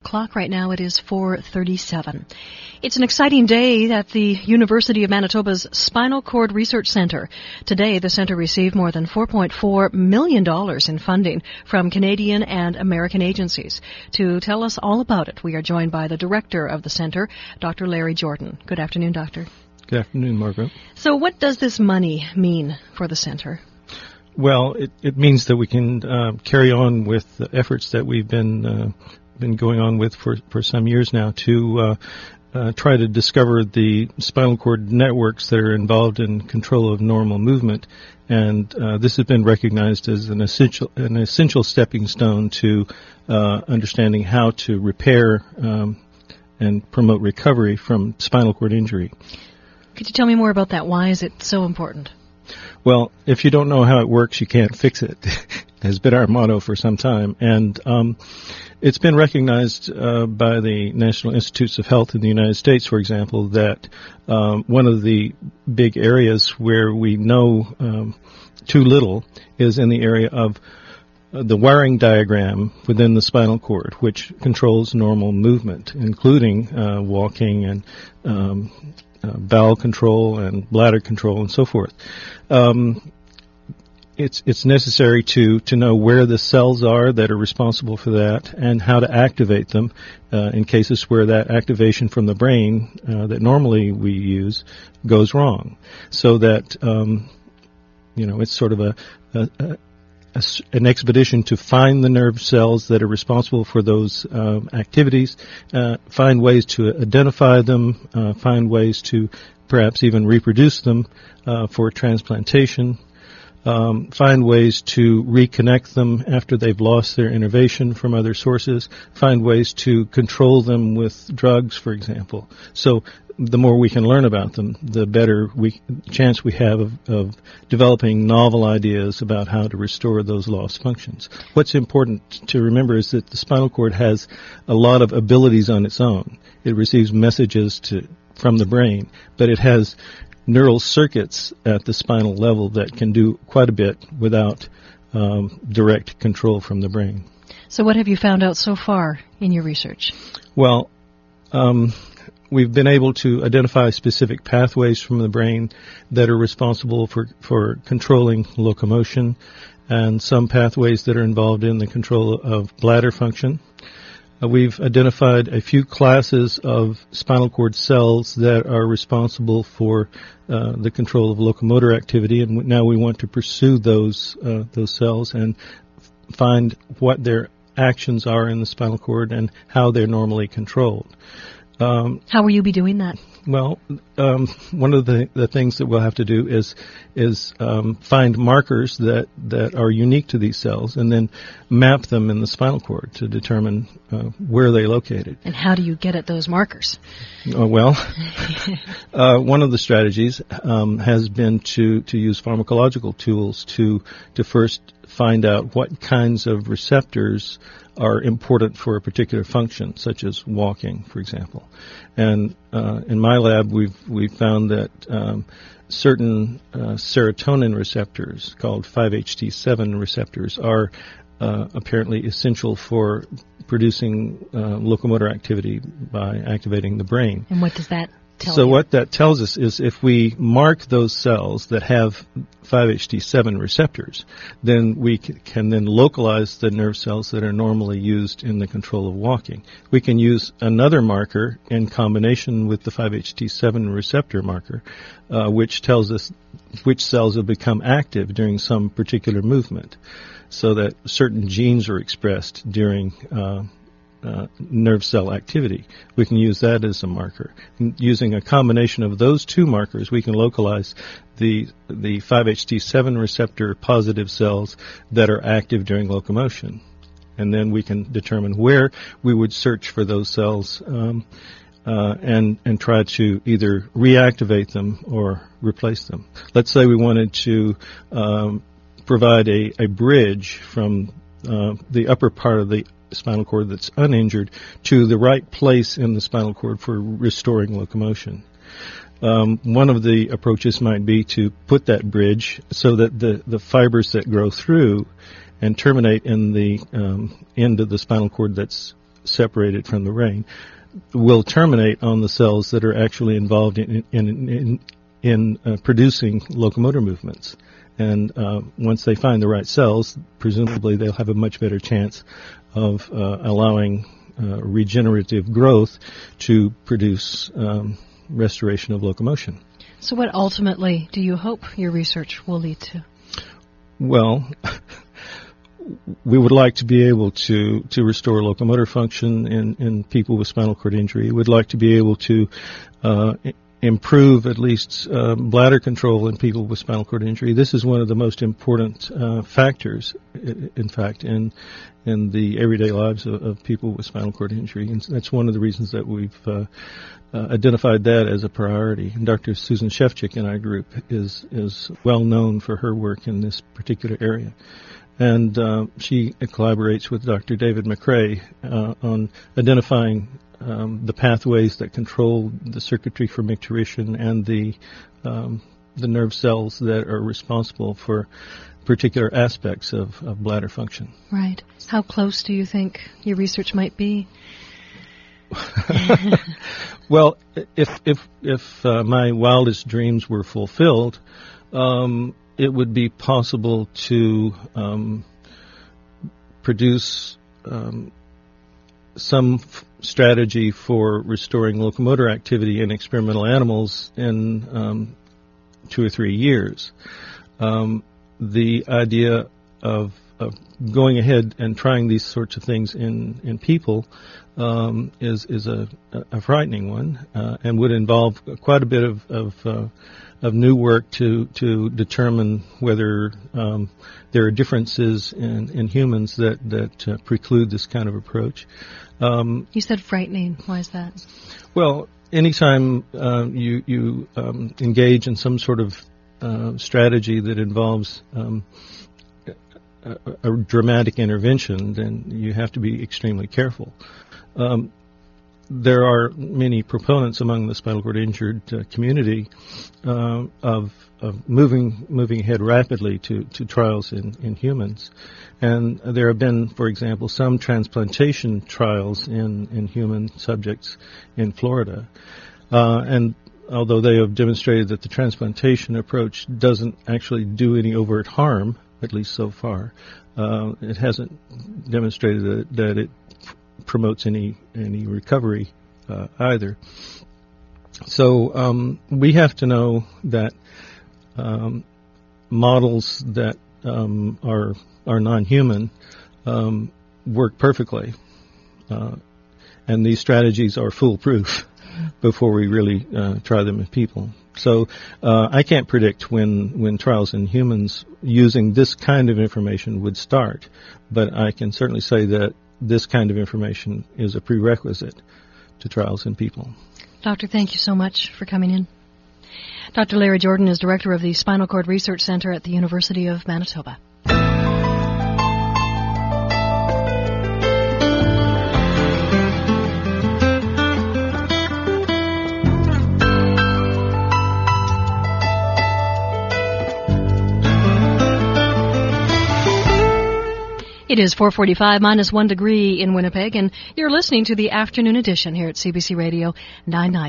clock. Right now it is 4:37. It's an exciting day at the University of Manitoba's Spinal Cord Research Centre. Today, the centre received more than $4.4 million in funding from Canadian and American agencies. To tell us all about it, we are joined by the director of the centre, Dr. Larry Jordan. Good afternoon, Doctor. Good afternoon, Margaret. So what does this money mean for the centre? Well, it means that we can carry on with the efforts that we've been going on with for some years now to try to discover the spinal cord networks that are involved in control of normal movement, and this has been recognized as an essential stepping stone to understanding how to repair and promote recovery from spinal cord injury. Could you tell me more about that? Why is it so important? Well, if you don't know how it works, you can't fix it, has been our motto for some time. And it's been recognized by the National Institutes of Health in the United States, for example, that one of the big areas where we know too little is in the area of the wiring diagram within the spinal cord, which controls normal movement, including walking and bowel control and bladder control and so forth. It's necessary to know where the cells are that are responsible for that and how to activate them in cases where that activation from the brain that normally we use goes wrong. So that, it's sort of an expedition to find the nerve cells that are responsible for those activities, find ways to identify them, find ways to perhaps even reproduce them for transplantation, find ways to reconnect them after they've lost their innervation from other sources, find ways to control them with drugs, for example. So the more we can learn about them, the better chance we have of developing novel ideas about how to restore those lost functions. What's important to remember is that the spinal cord has a lot of abilities on its own. It receives messages from the brain, but it has neural circuits at the spinal level that can do quite a bit without direct control from the brain. So what have you found out so far in your research? Well, we've been able to identify specific pathways from the brain that are responsible for controlling locomotion, and some pathways that are involved in the control of bladder function. We've identified a few classes of spinal cord cells that are responsible for the control of locomotor activity, and now we want to pursue those cells and find what their actions are in the spinal cord and how they're normally controlled. How will you be doing that? Well, one of the things that we'll have to do is find markers that are unique to these cells and then map them in the spinal cord to determine where they're located. And how do you get at those markers? Well, one of the strategies has been to use pharmacological tools to first find out what kinds of receptors are important for a particular function, such as walking, for example. And in my lab, we've found that certain serotonin receptors, called 5-HT7 receptors, are apparently essential for producing locomotor activity by activating the brain. And what does that tell you? So what that tells us is if we mark those cells that have 5-HT7 receptors, then we can then localize the nerve cells that are normally used in the control of walking. We can use another marker in combination with the 5-HT7 receptor marker, which tells us which cells have become active during some particular movement, so that certain genes are expressed during nerve cell activity. We can use that as a marker. Using a combination of those two markers, we can localize the 5-HT7 receptor positive cells that are active during locomotion. And then we can determine where we would search for those cells and try to either reactivate them or replace them. Let's say we wanted to provide a bridge from the upper part of the spinal cord that's uninjured to the right place in the spinal cord for restoring locomotion. One of the approaches might be to put that bridge so that the fibers that grow through and terminate in the end of the spinal cord that's separated from the brain, will terminate on the cells that are actually involved in producing locomotor movements. And once they find the right cells, presumably they'll have a much better chance of allowing regenerative growth to produce restoration of locomotion. So what ultimately do you hope your research will lead to? Well, we would like to be able to restore locomotor function in people with spinal cord injury. We'd like to be able to improve at least bladder control in people with spinal cord injury. This is one of the most important factors, in fact, in the everyday lives of people with spinal cord injury. And that's one of the reasons that we've identified that as a priority. And Dr. Susan Shefchik in our group is well known for her work in this particular area. And she collaborates with Dr. David McRae on identifying the pathways that control the circuitry for micturition and the nerve cells that are responsible for particular aspects of bladder function. Right. How close do you think your research might be? Well, if my wildest dreams were fulfilled, it would be possible to produce some strategy for restoring locomotor activity in experimental animals in 2 or 3 years. The idea of going ahead and trying these sorts of things in people is a frightening one, and would involve quite a bit of new work to determine whether there are differences in humans that preclude this kind of approach. You said frightening. Why is that? Well, anytime you engage in some sort of strategy that involves a dramatic intervention, then you have to be extremely careful. There are many proponents among the spinal cord injured community of moving ahead rapidly to trials in humans. And there have been, for example, some transplantation trials in human subjects in Florida. And although they have demonstrated that the transplantation approach doesn't actually do any overt harm, at least so far, it hasn't demonstrated that it promotes any recovery either. So we have to know that models that are non-human work perfectly, and these strategies are foolproof before we really try them in people. So I can't predict when trials in humans using this kind of information would start, but I can certainly say that this kind of information is a prerequisite to trials in people. Doctor, thank you so much for coming in. Dr. Larry Jordan is director of the Spinal Cord Research Center at the University of Manitoba. It is 4:45 minus 1 degree in Winnipeg, and you're listening to the afternoon edition here at CBC Radio 990.